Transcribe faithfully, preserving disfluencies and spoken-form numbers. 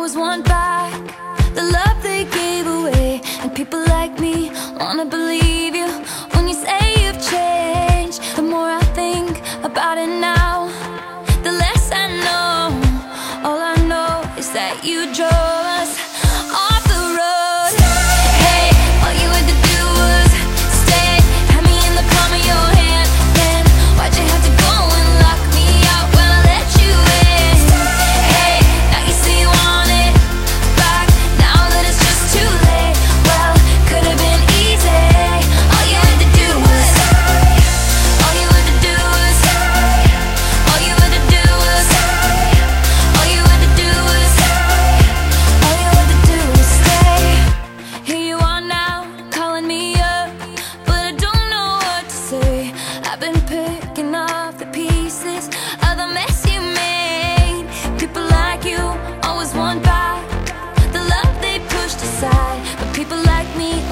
always want back the love they gave away. And people like me wanna believe you when you say you've changed. The more I think about it now, the less I know. All I know is that you drove us off the road. Hey, all you had to do was stay, had me in the palm of your hand. Then why'd you have to go and lock me out when I let you in? Hey, now you say you want it back, now that it's just too late. Well, could have been easy. All you had to do was stay. All you had to do was stay. All you had to do was stay. All you had to do was stay. All you had to do was stay. Here you are now, calling me up, but I don't know what to say. I've been picking up the pieces of the mess you made. People like you always want back the love they pushed aside, but people like me